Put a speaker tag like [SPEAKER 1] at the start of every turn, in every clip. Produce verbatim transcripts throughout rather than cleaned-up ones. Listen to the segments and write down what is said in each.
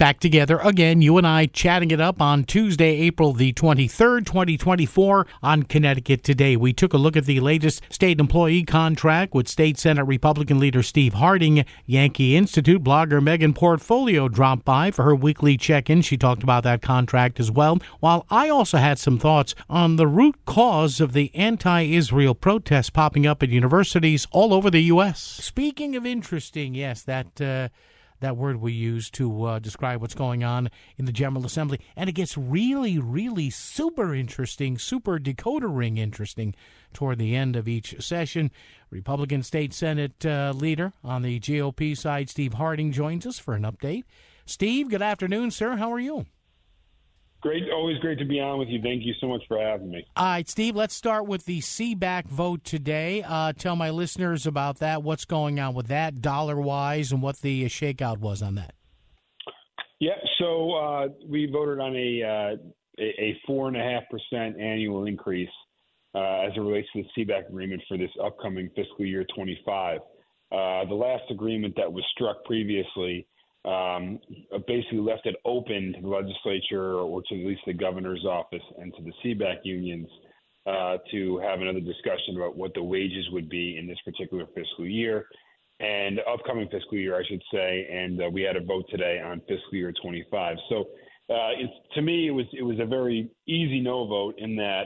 [SPEAKER 1] Back together again, you and I chatting it up on Tuesday, April the twenty-third, twenty twenty-four on Connecticut Today. We took a look at the latest state employee contract with State Senate Republican leader Steve Harding. Yankee Institute blogger Megan Portfolio dropped by for her weekly check-in. She talked about that contract as well, while I also had some thoughts on the root cause of the anti-Israel protests popping up at universities all over the U S. Speaking of interesting, yes, that... Uh, that word we use to uh, describe what's going on in the General Assembly. And it gets really, really super interesting, super decoder ring interesting toward the end of each session. Republican State Senate uh, leader on the G O P side, Steve Harding, joins us for an update. Steve, good afternoon, sir. How are you?
[SPEAKER 2] Great. Always great to be on with you. Thank you so much for having me.
[SPEAKER 1] All right, Steve, let's start with the C BAC vote today. Uh, tell my listeners about that, what's going on with that dollar-wise, and what the shakeout was on that.
[SPEAKER 2] Yeah, so uh, we voted on a uh, a four point five percent annual increase uh, as it relates to the C BAC agreement for this upcoming fiscal year twenty-five. Uh, the last agreement that was struck previously Um, basically left it open to the legislature or to at least the governor's office and to the C BAC unions uh, to have another discussion about what the wages would be in this particular fiscal year and upcoming fiscal year, I should say. And uh, we had a vote today on fiscal year twenty-five. So uh, it's, to me, it was it was a very easy no vote in that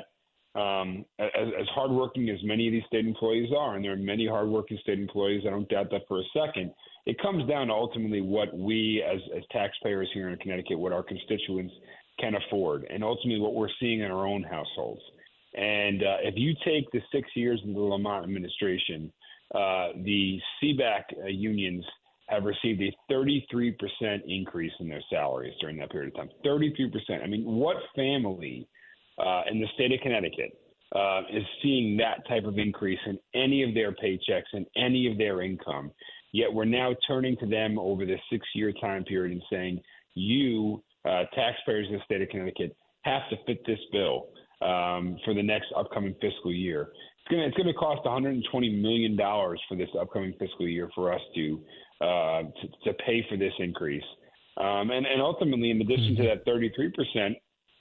[SPEAKER 2] um, as, as hardworking as many of these state employees are, and there are many hardworking state employees, I don't doubt that for a second. It comes down to ultimately what we as, as taxpayers here in Connecticut, what our constituents can afford, and ultimately what we're seeing in our own households. And uh, if you take the six years of the Lamont administration, uh, the C BAC uh, unions have received a thirty-three percent increase in their salaries during that period of time. thirty-three percent. I mean, what family uh, in the state of Connecticut uh, is seeing that type of increase in any of their paychecks and any of their income? Yet we're now turning to them over this six-year time period and saying, you, uh, taxpayers in the state of Connecticut, have to fit this bill um, for the next upcoming fiscal year. It's going it's to cost one hundred twenty million dollars for this upcoming fiscal year for us to uh, to, to pay for this increase. Um, and, and ultimately, in addition to that thirty-three percent,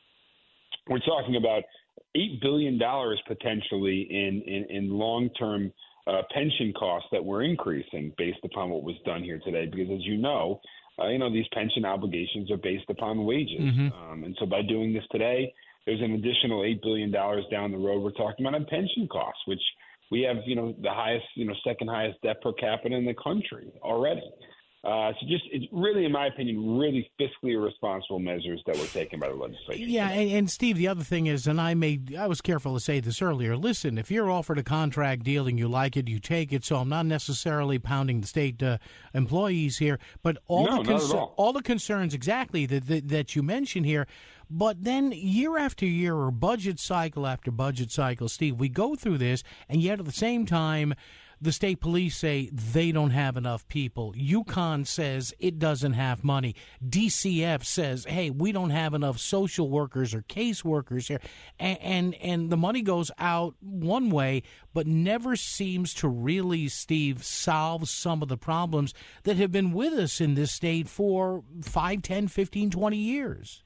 [SPEAKER 2] we're talking about eight billion dollars potentially in, in, in long-term Uh, pension costs that we're increasing based upon what was done here today, because as you know, uh, you know these pension obligations are based upon wages, mm-hmm. um, and so by doing this today, there's an additional eight billion dollars down the road. We're talking about on pension costs, which we have, you know, the highest, you know, second highest debt per capita in the country already. Uh, so just, it's really, in my opinion, really fiscally irresponsible measures that were taken by the legislature.
[SPEAKER 1] Yeah, and, and Steve, the other thing is, and I made, I was careful to say this earlier, listen, if you're offered a contract deal and you like it, you take it, so I'm not necessarily pounding the state uh, employees here, but all,
[SPEAKER 2] no,
[SPEAKER 1] the cons-
[SPEAKER 2] all.
[SPEAKER 1] all the concerns exactly that, that, that you mentioned here, but then year after year or budget cycle after budget cycle, Steve, we go through this, and yet at the same time, the state police say they don't have enough people. UConn says it doesn't have money. D C F says, hey, we don't have enough social workers or case workers here. And, and, and the money goes out one way, but never seems to really, Steve, solve some of the problems that have been with us in this state for five, ten, fifteen, twenty years.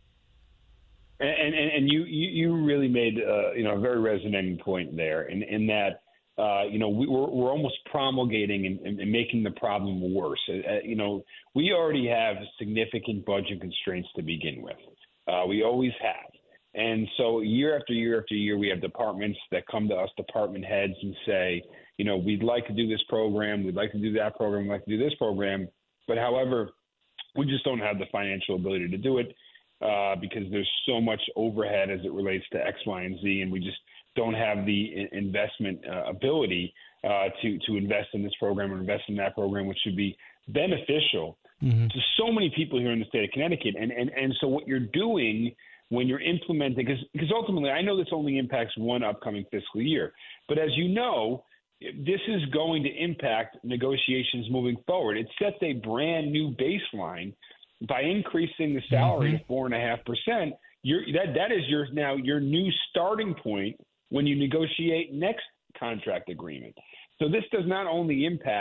[SPEAKER 2] And, and, and you, you really made uh, you know, a very resonating point there in, in that, Uh, you know, we, we're, we're almost promulgating and, and, and making the problem worse. Uh, you know, we already have significant budget constraints to begin with. Uh, we always have. And so year after year after year, we have departments that come to us, department heads, and say, you know, we'd like to do this program, we'd like to do that program, we'd like to do this program. But however, we just don't have the financial ability to do it uh, because there's so much overhead as it relates to X, Y, and Z, and we just don't have the investment uh, ability uh, to to invest in this program or invest in that program, which should be beneficial mm-hmm. to so many people here in the state of Connecticut. And and and so what you're doing when you're implementing, because because ultimately I know this only impacts one upcoming fiscal year, but as you know, this is going to impact negotiations moving forward. It sets a brand new baseline by increasing the salary mm-hmm. to four and a half percent. You're that that is your now your new starting point when you negotiate next contract agreement. So this does not only impact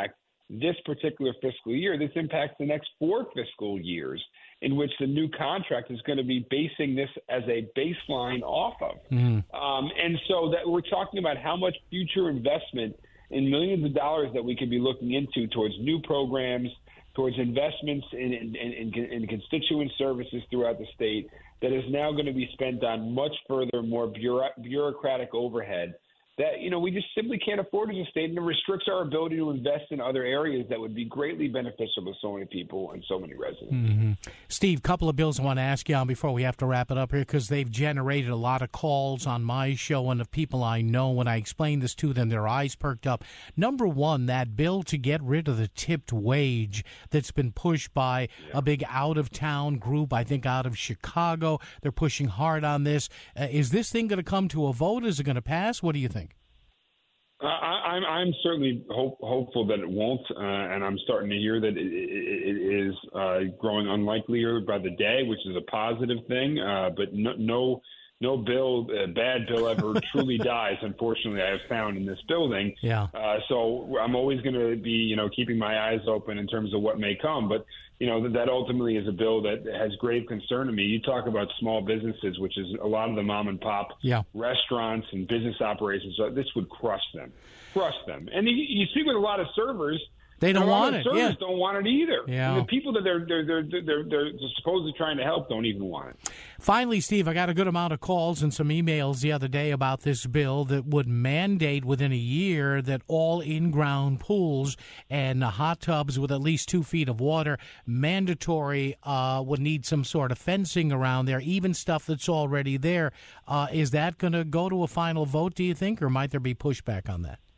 [SPEAKER 2] this particular fiscal year. This impacts the next four fiscal years, in which the new contract is going to be basing this as a baseline off of. Mm. Um, and so that we're talking about how much future investment in millions of dollars that we could be looking into towards new programs, towards investments in, in, in, in constituent services throughout the state that is now going to be spent on much further, more bureau- bureaucratic overhead that, you know, we just simply can't afford as a state, and it restricts our ability to invest in other areas that would be greatly beneficial to so many people and so many residents.
[SPEAKER 1] Mm-hmm. Steve, couple of bills I want to ask you on before we have to wrap it up here, because they've generated a lot of calls on my show and of people I know. When I explain this to them, their eyes perked up. Number one, that bill to get rid of the tipped wage that's been pushed by yeah. a big out-of-town group, I think out of Chicago. They're pushing hard on this. Uh, is this thing going to come to a vote? Is it going to pass? What do you think?
[SPEAKER 2] Uh, I, I'm, I'm certainly hope, hopeful that it won't, uh, and I'm starting to hear that it, it, it is uh, growing unlikelier by the day, which is a positive thing. Uh, but no, no, no bill, uh, bad bill ever truly dies. Unfortunately, I have found in this building.
[SPEAKER 1] Yeah.
[SPEAKER 2] Uh, so I'm always going to be, you know, keeping my eyes open in terms of what may come. But you know, that ultimately is a bill that has grave concern to me. You talk about small businesses, which is a lot of the mom and pop
[SPEAKER 1] yeah.
[SPEAKER 2] restaurants and business operations. So this would crush them, crush them. And you, you speak with a lot of servers.
[SPEAKER 1] They don't want it.
[SPEAKER 2] Servers
[SPEAKER 1] yeah.
[SPEAKER 2] don't want it either.
[SPEAKER 1] Yeah.
[SPEAKER 2] And the people that they're they're, they're they're they're supposedly trying to help don't even want it.
[SPEAKER 1] Finally, Steve, I got a good amount of calls and some emails the other day about this bill that would mandate within a year that all in-ground pools and hot tubs with at least two feet of water, mandatory, uh, would need some sort of fencing around there, even stuff that's already there. Uh, is that going to go to a final vote, do you think, or might there be pushback on that?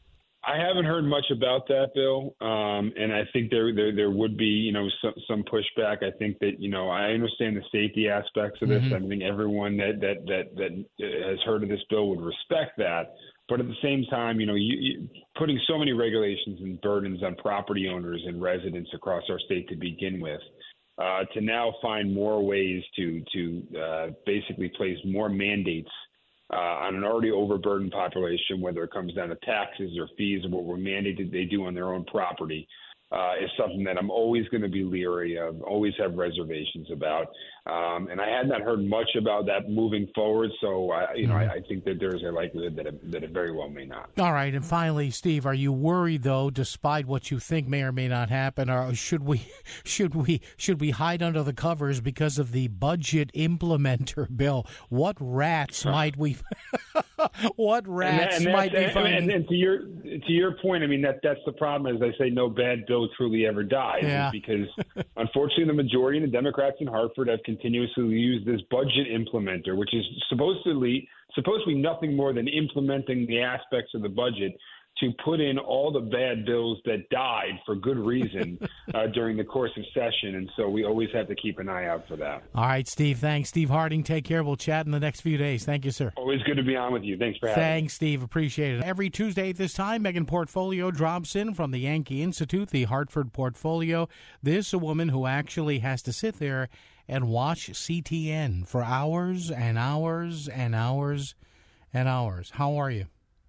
[SPEAKER 2] I haven't heard much about that bill, um, and I think there, there there would be, you know, some, some pushback. I think that, you know, I understand the safety aspects of this. Mm-hmm. I think everyone that, that that that has heard of this bill would respect that. But at the same time, you know, you, you, putting so many regulations and burdens on property owners and residents across our state to begin with, uh, to now find more ways to to uh, basically place more mandates Uh, on an already overburdened population, whether it comes down to taxes or fees or what we're mandated they do on their own property, uh, is something that I'm always going to be leery of, always have reservations about. Um, and I had not heard much about that moving forward, so I, you know, I, I think that there's a likelihood that it, that it very well may not.
[SPEAKER 1] All right, and finally, Steve, are you worried though, despite what you think may or may not happen, or should we should we should we hide under the covers because of the budget implementer bill? What rats huh. might we? what rats
[SPEAKER 2] and that, and
[SPEAKER 1] might be finding?
[SPEAKER 2] And, and to your to your point, I mean that that's the problem. As I say, no bad bill truly ever dies,
[SPEAKER 1] yeah.
[SPEAKER 2] because unfortunately, the majority of the Democrats in Hartford have continuously used this budget implementer, which is supposed to be, supposed to be nothing more than implementing the aspects of the budget to put in all the bad bills that died for good reason uh, during the course of session. And so we always have to keep an eye out for that.
[SPEAKER 1] All right, Steve, thanks. Steve Harding, take care. We'll chat in the next few days. Thank you, sir.
[SPEAKER 2] Always good to be on with you. Thanks for having me.
[SPEAKER 1] Thanks, Steve. Appreciate it. Every Tuesday at this time, Megan Portfolio drops in from the Yankee Institute, the Hartford Portfolio. This is a woman who actually has to sit there and watch C T N for hours and hours and hours and hours. How are you?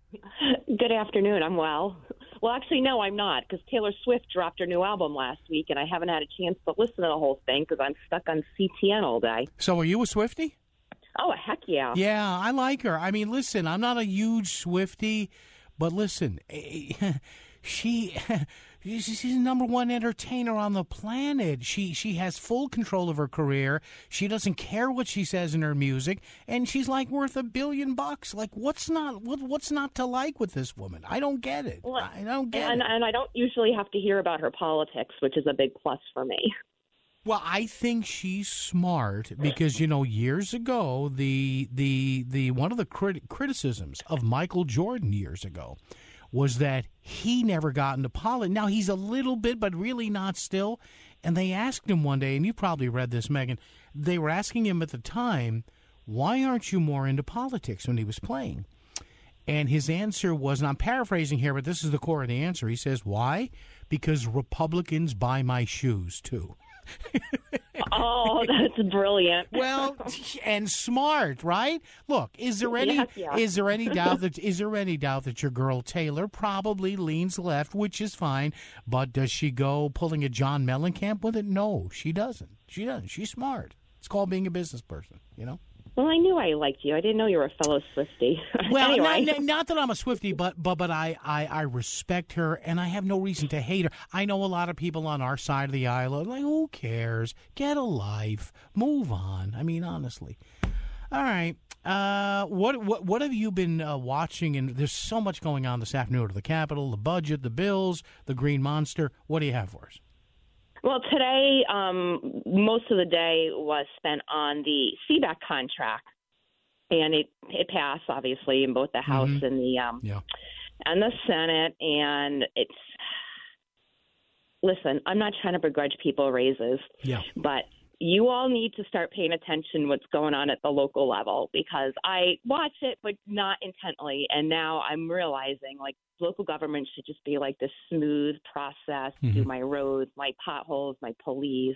[SPEAKER 3] Good afternoon. I'm well. Well, actually, no, I'm not, because Taylor Swift dropped her new album last week, and I haven't had a chance to listen to the whole thing because I'm stuck on C T N all day.
[SPEAKER 1] So are you a Swiftie?
[SPEAKER 3] Oh, heck yeah.
[SPEAKER 1] Yeah, I like her. I mean, listen, I'm not a huge Swiftie, but listen, she... She's the number one entertainer on the planet. She she has full control of her career. She doesn't care what she says in her music, and she's like worth a billion bucks. Like, what's not what what's not to like with this woman? I don't get it. Well, I don't get
[SPEAKER 3] and,
[SPEAKER 1] it.
[SPEAKER 3] And I don't usually have to hear about her politics, which is a big plus for me.
[SPEAKER 1] Well, I think she's smart because, you know, years ago, the the the one of the crit- criticisms of Michael Jordan years ago was that he never got into politics. Now, he's a little bit, but really not still. And they asked him one day, and you probably read this, Megan, they were asking him at the time, why aren't you more into politics when he was playing? And his answer was, and I'm paraphrasing here, but this is the core of the answer. He says, why? Because Republicans buy my shoes, too.
[SPEAKER 3] Oh, that's brilliant.
[SPEAKER 1] Well, and smart, right? Look, is there any
[SPEAKER 3] Yes, yeah.
[SPEAKER 1] is there any doubt that is there any doubt that your girl Taylor probably leans left, which is fine, but does she go pulling a John Mellencamp with it? No, she doesn't. She doesn't. She's smart. It's called being a business person, you know?
[SPEAKER 3] Well, I knew I liked you. I didn't know you were a fellow Swiftie.
[SPEAKER 1] Well,
[SPEAKER 3] anyway.
[SPEAKER 1] not, not that I'm a Swiftie, but but but I, I, I respect her, and I have no reason to hate her. I know a lot of people on our side of the aisle are like, who cares? Get a life. Move on. I mean, honestly. All right. Uh, what what what have you been uh, watching? And there's so much going on this afternoon at the Capitol, the budget, the bills, the Green Monster. What do you have for us?
[SPEAKER 3] Well, today, um, most of the day was spent on the C BAC contract, and it it passed obviously in both the House
[SPEAKER 1] Mm-hmm.
[SPEAKER 3] and the um,
[SPEAKER 1] Yeah.
[SPEAKER 3] and the Senate. And it's listen, I'm not trying to begrudge people raises,
[SPEAKER 1] Yeah.
[SPEAKER 3] but you all need to start paying attention what's going on at the local level, because I watch it, but not intently. And now I'm realizing, like, local government should just be like this smooth process,
[SPEAKER 1] Mm-hmm.
[SPEAKER 3] do my roads, my potholes, my police.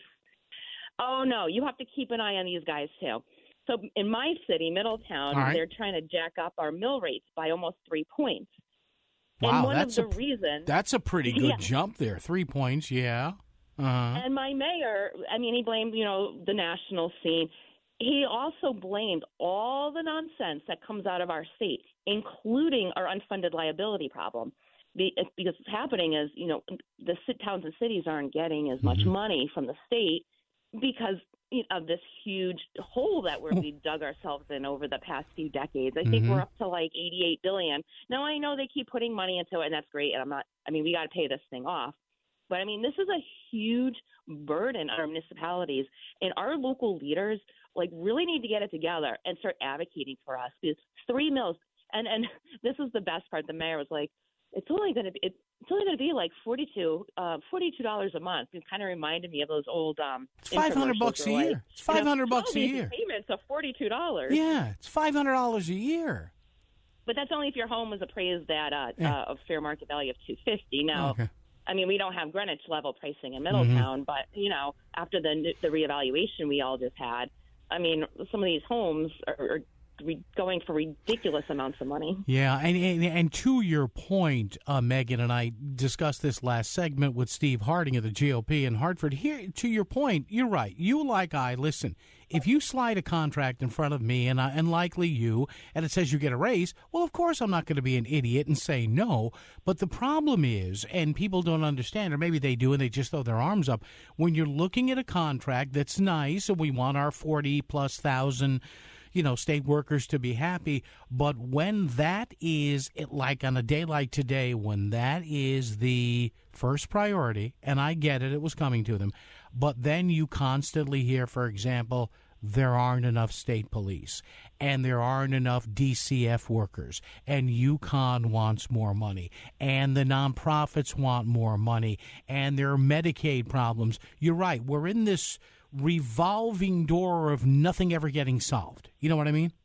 [SPEAKER 3] Oh, no, you have to keep an eye on these guys, too. So in my city, Middletown,
[SPEAKER 1] All right.
[SPEAKER 3] they're trying to jack up our mill rates by almost three points.
[SPEAKER 1] Wow,
[SPEAKER 3] and one
[SPEAKER 1] that's
[SPEAKER 3] of the
[SPEAKER 1] a,
[SPEAKER 3] reasons
[SPEAKER 1] that's a pretty good
[SPEAKER 3] Yeah.
[SPEAKER 1] jump there. Three points, yeah. Uh-huh.
[SPEAKER 3] And my mayor, I mean, he blamed, you know, the national scene. He also blamed all the nonsense that comes out of our state, including our unfunded liability problem. Be- Because what's happening is, you know, the sit- towns and cities aren't getting as much
[SPEAKER 1] Mhm.
[SPEAKER 3] money from the state because you know, of this huge hole that we're, we dug ourselves in over the past few decades. I think
[SPEAKER 1] Mhm.
[SPEAKER 3] we're up to like eighty-eight billion. Now, I know they keep putting money into it, and that's great. And I'm not, I mean, we got to pay this thing off. But I mean, this is a huge burden on our municipalities, and our local leaders like really need to get it together and start advocating for us. Because three mills, and and this is the best part. The mayor was like, "It's only going to be it's only going to be like forty-two uh, forty-two dollars a month." It kind of reminded me of those old um.
[SPEAKER 1] It's five hundred bucks a
[SPEAKER 3] like,
[SPEAKER 1] year. It's five hundred
[SPEAKER 3] you know,
[SPEAKER 1] bucks a
[SPEAKER 3] all these
[SPEAKER 1] year.
[SPEAKER 3] Payments of forty-two dollars.
[SPEAKER 1] Yeah, it's five hundred dollars a year.
[SPEAKER 3] But that's only if your home was appraised at uh,
[SPEAKER 1] Yeah.
[SPEAKER 3] uh, a fair market value of two fifty. Now.
[SPEAKER 1] Okay.
[SPEAKER 3] I mean, we don't have Greenwich level pricing in Middletown, mm-hmm. but you know, after the the reevaluation we all just had, I mean, some of these homes are, are re- going for ridiculous amounts of money.
[SPEAKER 1] Yeah, and and, and to your point, uh, Megan and I discussed this last segment with Steve Harding of the G O P in Hartford. Here, to your point, you're right. You like I listen. If you slide a contract in front of me and I, and likely you, and it says you get a raise, well, of course I'm not going to be an idiot and say no. But the problem is, and people don't understand, or maybe they do and they just throw their arms up, when you're looking at a contract that's nice and we want our forty plus thousand, you know, state workers to be happy, but when that is, it, like on a day like today, when that is the first priority, and I get it, it was coming to them, but then you constantly hear, for example, there aren't enough state police, and there aren't enough D C F workers, and UConn wants more money, and the nonprofits want more money, and there are Medicaid problems. You're right. We're in this revolving door of nothing ever getting solved. You know what I mean?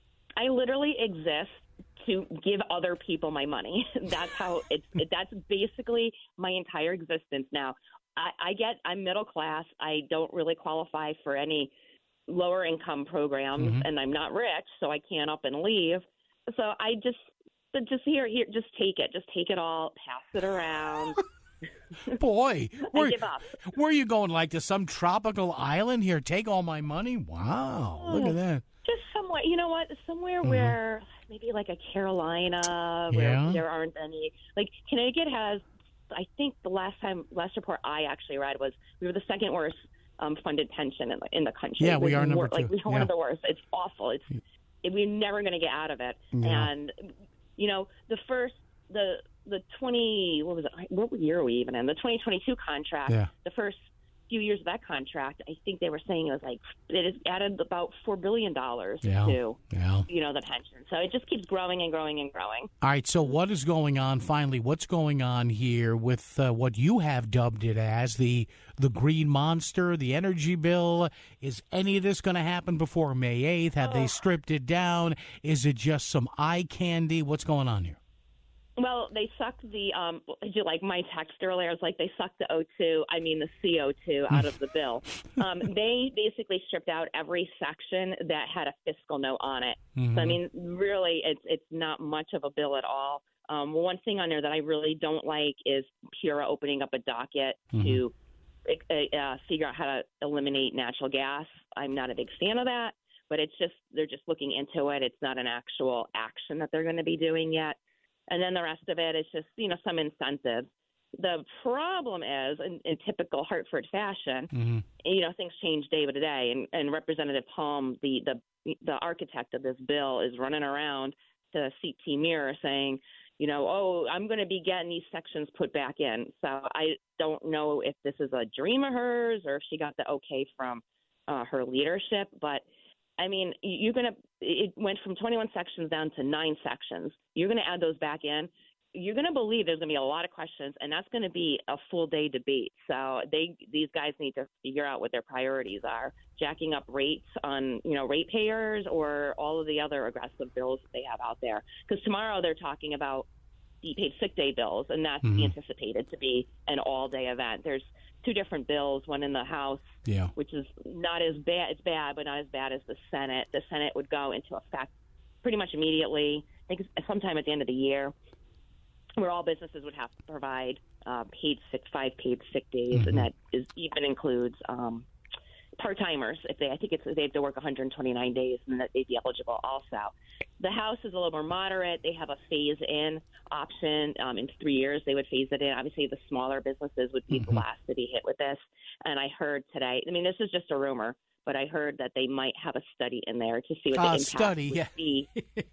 [SPEAKER 3] I literally exist to give other people my money. That's how it's. It, that's basically my entire existence now. I, I get. I'm middle class. I don't really qualify for any lower income programs,
[SPEAKER 1] Mm-hmm.
[SPEAKER 3] and I'm not rich, so I can't up and leave. So I just, just here, here, just take it. Just take it all. Pass it around.
[SPEAKER 1] Boy, where,
[SPEAKER 3] give up.
[SPEAKER 1] where are you going? Like to some tropical island here? Take all my money? Wow, look at that.
[SPEAKER 3] Just somewhere, you know what? Somewhere
[SPEAKER 1] Mm-hmm.
[SPEAKER 3] where maybe like a Carolina, where
[SPEAKER 1] Yeah.
[SPEAKER 3] there aren't any. Like Connecticut has, I think the last time, last report I actually read was we were the second worst um, funded pension in the, in the country.
[SPEAKER 1] Yeah, we
[SPEAKER 3] We're
[SPEAKER 1] are number
[SPEAKER 3] wor- Like
[SPEAKER 1] two.
[SPEAKER 3] we're one
[SPEAKER 1] Yeah.
[SPEAKER 3] of the worst. It's awful. It's it, we're never going to get out of it.
[SPEAKER 1] Yeah.
[SPEAKER 3] And you know, the first the the twenty what was it? What year are we even in? The twenty twenty-two contract.
[SPEAKER 1] Yeah.
[SPEAKER 3] The first few years of that contract, I think they were saying it was like it has added about four billion dollars
[SPEAKER 1] Yeah.
[SPEAKER 3] to
[SPEAKER 1] Yeah.
[SPEAKER 3] you know the pension. So it just keeps growing and growing and growing.
[SPEAKER 1] All right, so what is going on finally? What's going on here with uh, what you have dubbed it as the the green monster, the energy bill? Is any of this going to happen before May eighth? Have they stripped it down? Is it just some eye candy? What's going on here?
[SPEAKER 3] Well, they sucked the, um, did you like my text earlier? I was like, they sucked the O two, I mean the C O two out of the bill. Um, they basically stripped out every section that had a fiscal note on it. Mm-hmm. So, I mean, really, it's it's not much of a bill at all. Um, one thing on there that I really don't like is Pura opening up a docket mm-hmm. to uh, figure out how to eliminate natural gas. I'm not a big fan of that, but it's just, they're just looking into it. It's not an actual action that they're going to be doing yet. And then the rest of it is just, you know, some incentives. The problem is, in, in typical Hartford fashion, mm-hmm. you know, things change day by day. And, and Representative Palm, the, the the architect of this bill, is running around to C T Mirror saying, you know, oh, I'm going to be getting these sections put back in. So I don't know if this is a dream of hers or if she got the okay from uh, her leadership, but I mean, you're going to, it went from twenty-one sections down to nine sections. You're going to add those back in. You're going to believe there's going to be a lot of questions, and that's going to be a full day debate. So they, these guys need to figure out what their priorities are, jacking up rates on, you know, ratepayers or all of the other aggressive bills that they have out there. Because tomorrow they're talking about paid sick day bills, and that's mm-hmm. anticipated to be an all-day event. There's two different bills, one in the House, yeah. which is not as bad. It's bad, but not as bad as the Senate. The Senate would go into effect pretty much immediately, I think sometime at the end of the year, where all businesses would have to provide uh, paid sick, five paid sick days, mm-hmm. and that is even includes um, part-timers. If they, I think it's they have to work one hundred twenty-nine days, and that they'd be eligible also. The House is a little more moderate. They have a phase-in option. Um, in three years, they would phase it in. Obviously, the smaller businesses would be mm-hmm. the last to be hit with this. And I heard today, I mean, this is just a rumor, but I heard that they might have a study in there to see what the uh, impact
[SPEAKER 1] study,
[SPEAKER 3] would
[SPEAKER 1] yeah.
[SPEAKER 3] be.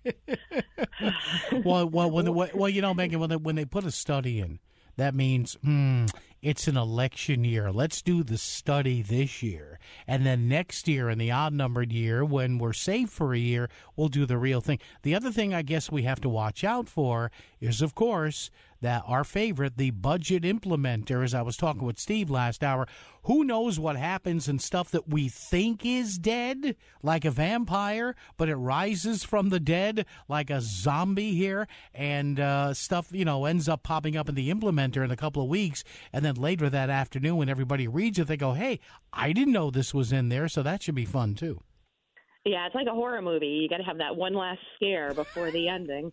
[SPEAKER 1] well, well, when the, well, you know, Megan, when they, when they put a study in, that means, hmm, it's an election year. Let's do the study this year. And then next year, in the odd-numbered year, when we're safe for a year, we'll do the real thing. The other thing I guess we have to watch out for is, of course, that our favorite, the budget implementer, as I was talking with Steve last hour, who knows what happens in stuff that we think is dead, like a vampire, but it rises from the dead like a zombie here, and uh, stuff, you know, ends up popping up in the implementer in a couple of weeks, and then later that afternoon when everybody reads it, they go, hey, I didn't know this was in there, so that should be fun, too.
[SPEAKER 3] Yeah, it's like a horror movie. You got to have that one last scare before the ending.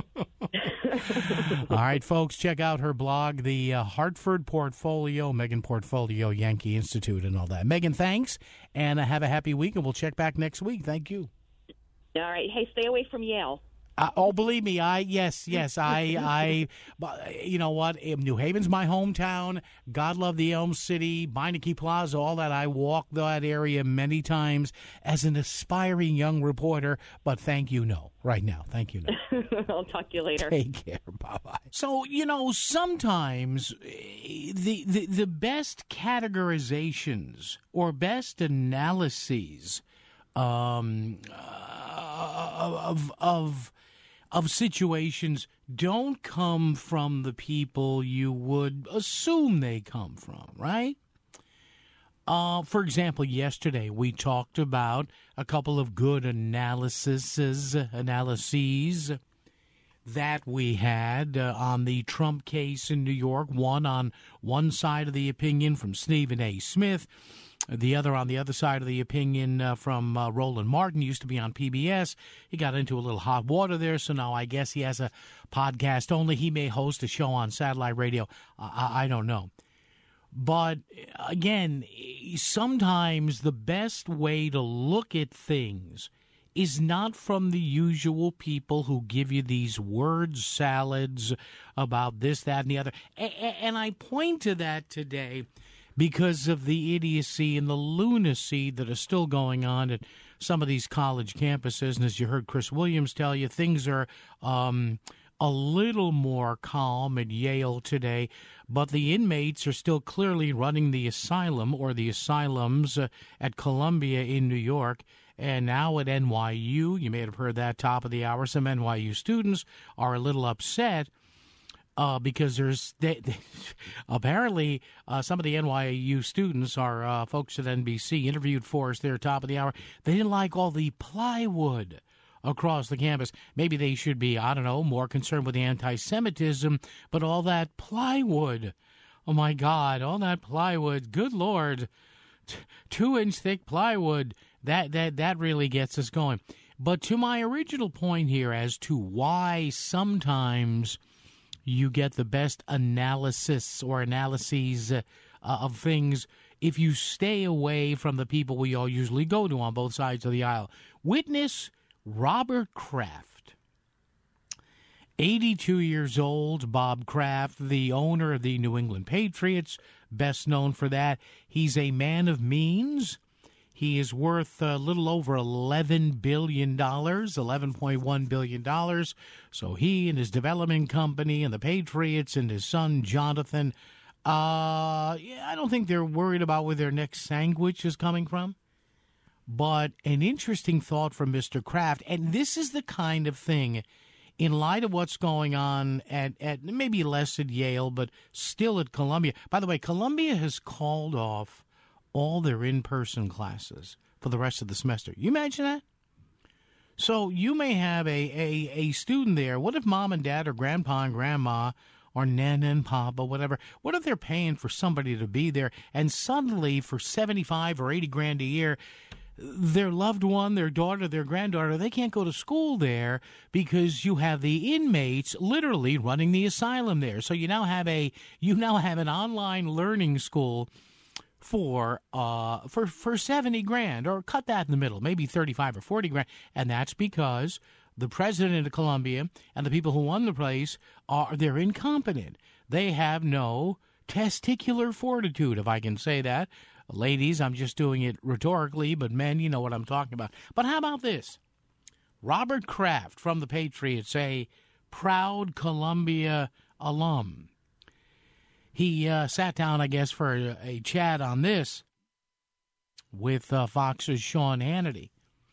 [SPEAKER 1] All right, folks, check out her blog, the uh, Hartford Portfolio, Megan Portfolio, Yankee Institute, and all that. Megan, thanks, and uh, have a happy week, and we'll check back next week. Thank you.
[SPEAKER 3] All right. Hey, stay away from Yale.
[SPEAKER 1] Uh, oh, believe me, I yes, yes, I, I, you know what? New Haven's my hometown. God love the Elm City, Beinecke Plaza, all that. I walked that area many times as an aspiring young reporter. But thank you, no, right now. Thank you, no.
[SPEAKER 3] I'll talk to you later.
[SPEAKER 1] Take care, bye bye. So you know, sometimes the the the best categorizations or best analyses um, uh, of of of situations don't come from the people you would assume they come from, right? Uh, for example, yesterday we talked about a couple of good analyses, analyses that we had uh, on the Trump case in New York, one on one side of the opinion from Stephen A. Smith, the other on the other side of the opinion uh, from uh, Roland Martin, used to be on P B S. He got into a little hot water there, so now I guess he has a podcast only. He may host a show on satellite radio. Uh, I, I don't know. But, again, sometimes the best way to look at things is not from the usual people who give you these word salads about this, that, and the other. And I point to that today because of the idiocy and the lunacy that are still going on at some of these college campuses. And as you heard Chris Williams tell you, things are um, a little more calm at Yale today, but the inmates are still clearly running the asylum or the asylums uh, at Columbia in New York. And now at N Y U, you may have heard that top of the hour, some N Y U students are a little upset Uh, because there's they, they, apparently uh, some of the N Y U students are uh, folks at N B C interviewed for us there top of the hour. They didn't like all the plywood across the campus. Maybe they should be, I don't know, more concerned with the anti-Semitism, but all that plywood, oh my God, all that plywood, good Lord, T- two-inch thick plywood, that, that, that really gets us going. But to my original point here as to why sometimes you get the best analysis or analyses uh, of things if you stay away from the people we all usually go to on both sides of the aisle. Witness Robert Kraft. eighty-two years old, Bob Kraft, the owner of the New England Patriots, best known for that. He's a man of means. He is worth a little over eleven billion dollars, eleven point one billion dollars. So he and his development company and the Patriots and his son, Jonathan, uh, yeah, I don't think they're worried about where their next sandwich is coming from. But an interesting thought from Mister Kraft, and this is the kind of thing, in light of what's going on at, at maybe less at Yale, but still at Columbia. By the way, Columbia has called off all their in-person classes for the rest of the semester. You imagine that? So you may have a, a, a student there. What if mom and dad or grandpa and grandma or nana and papa, whatever, what if they're paying for somebody to be there and suddenly for seventy-five or eighty grand a year, their loved one, their daughter, their granddaughter, they can't go to school there because you have the inmates literally running the asylum there. So you now have a you now have an online learning school for uh for for seventy grand, or cut that in the middle, maybe thirty-five or forty grand, and that's because the president of Columbia and the people who run the place are they're incompetent. They have no testicular fortitude, if I can say that. Ladies, I'm just doing it rhetorically, but men, you know what I'm talking about. But how about this? Robert Kraft from the Patriots, a proud Columbia alum. He uh, sat down, I guess, for a, a chat on this with uh, Fox's Sean Hannity.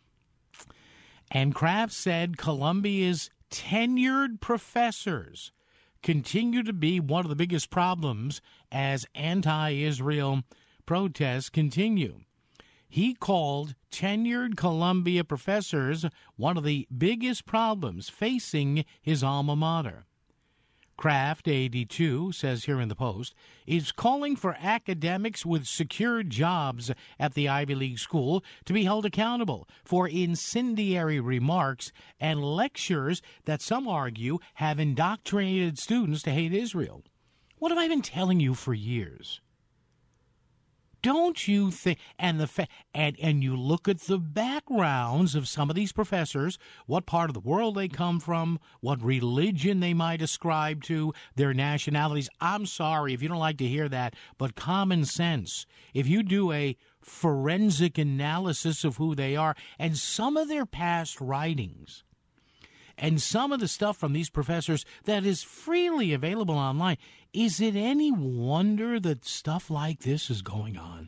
[SPEAKER 1] And Kraft said Columbia's tenured professors continue to be one of the biggest problems as anti-Israel protests continue. He called tenured Columbia professors one of the biggest problems facing his alma mater. Kraft, eighty-two, says here in the Post, is calling for academics with secure jobs at the Ivy League school to be held accountable for incendiary remarks and lectures that some argue have indoctrinated students to hate Israel. What have I been telling you for years? Don't you think, and the fa- and and you look at the backgrounds of some of these professors, what part of the world they come from, what religion they might ascribe to, their nationalities. I'm sorry if you don't like to hear that, but common sense. If you do a forensic analysis of who they are and some of their past writings, and some of the stuff from these professors that is freely available online, is it any wonder that stuff like this is going on?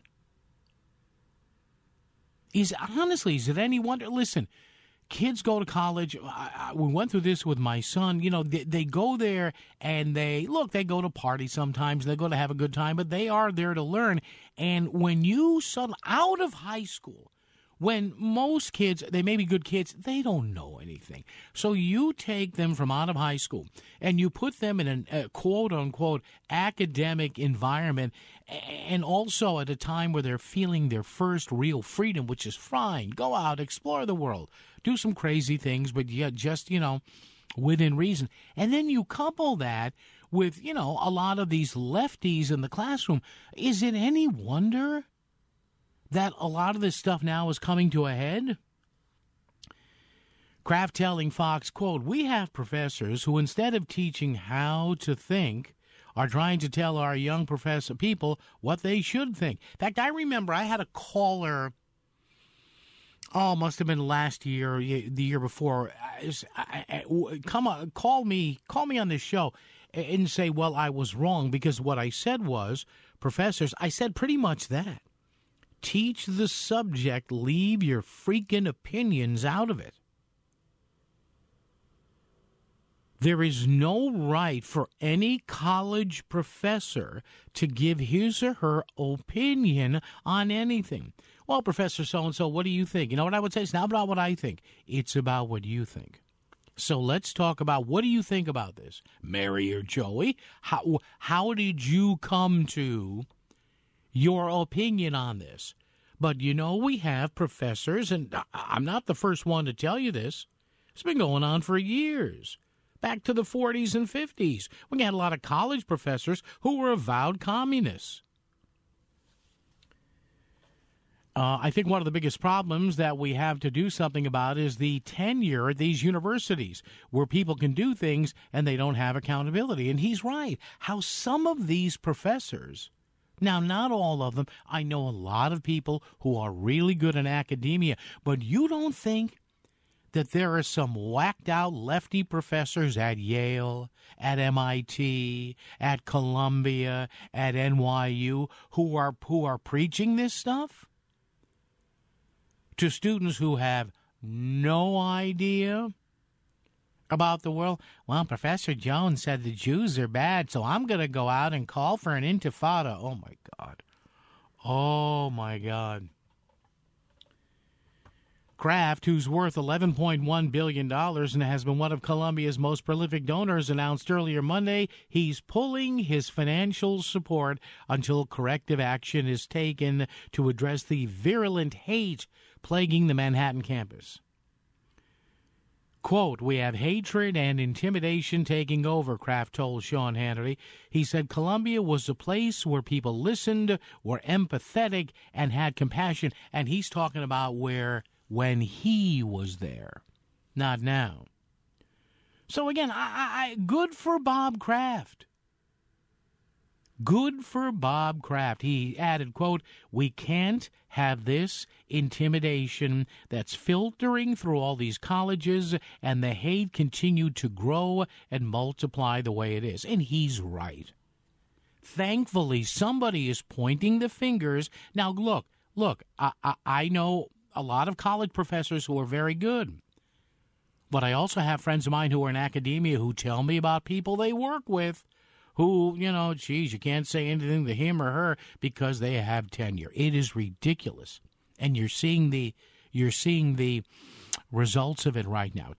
[SPEAKER 1] Is honestly, is it any wonder? Listen, kids go to college. I, I, we went through this with my son. You know, they, they go there and they, look, they go to party sometimes. They go to have a good time, but they are there to learn. And when you, son, out of high school, when most kids, they may be good kids, they don't know anything. So you take them from out of high school and you put them in a quote-unquote academic environment, and also at a time where they're feeling their first real freedom, which is fine. Go out, explore the world, do some crazy things, but yeah, just, you know, within reason. And then you couple that with, you know, a lot of these lefties in the classroom. Is it any wonder that a lot of this stuff now is coming to a head? Kraft telling Fox, quote, "We have professors who, instead of teaching how to think, are trying to tell our young professor people what they should think." In fact, I remember I had a caller, oh, must have been last year, the year before, come on, call me, call me on this show and say, well, I was wrong, because what I said was, professors, I said pretty much that. Teach the subject, leave your freaking opinions out of it. There is no right for any college professor to give his or her opinion on anything. Well, Professor so-and-so, what do you think? You know what I would say? It's not about what I think. It's about what you think. So let's talk about, what do you think about this? Mary or Joey, how, how did you come to your opinion on this? But, you know, we have professors, and I'm not the first one to tell you this. It's been going on for years. Back to the forties and fifties. We had a lot of college professors who were avowed communists. Uh, I think one of the biggest problems that we have to do something about is the tenure at these universities, where people can do things and they don't have accountability. And he's right. How some of these professors, now not all of them, I know a lot of people who are really good in academia, but you don't think that there are some whacked-out lefty professors at Yale, at M I T, at Columbia, at N Y U who are who are preaching this stuff to students who have no idea about the world? Well, Professor Jones said the Jews are bad, so I'm going to go out and call for an intifada. Oh, my God. Oh, my God. Kraft, who's worth eleven point one billion dollars and has been one of Columbia's most prolific donors, announced earlier Monday he's pulling his financial support until corrective action is taken to address the virulent hate plaguing the Manhattan campus. Quote, "We have hatred and intimidation taking over," Kraft told Sean Hannity. He said Columbia was a place where people listened, were empathetic, and had compassion. And he's talking about where when he was there, not now. So again, I, I, good for Bob Kraft. Good for Bob Kraft. He added, quote, "We can't have this intimidation that's filtering through all these colleges and the hate continue to grow and multiply the way it is." And he's right. Thankfully, somebody is pointing the fingers. Now, look, look, I, I, I know a lot of college professors who are very good. But I also have friends of mine who are in academia who tell me about people they work with who, you know, geez, you can't say anything to him or her because they have tenure. It is ridiculous. And you're seeing the you're seeing the results of it right now.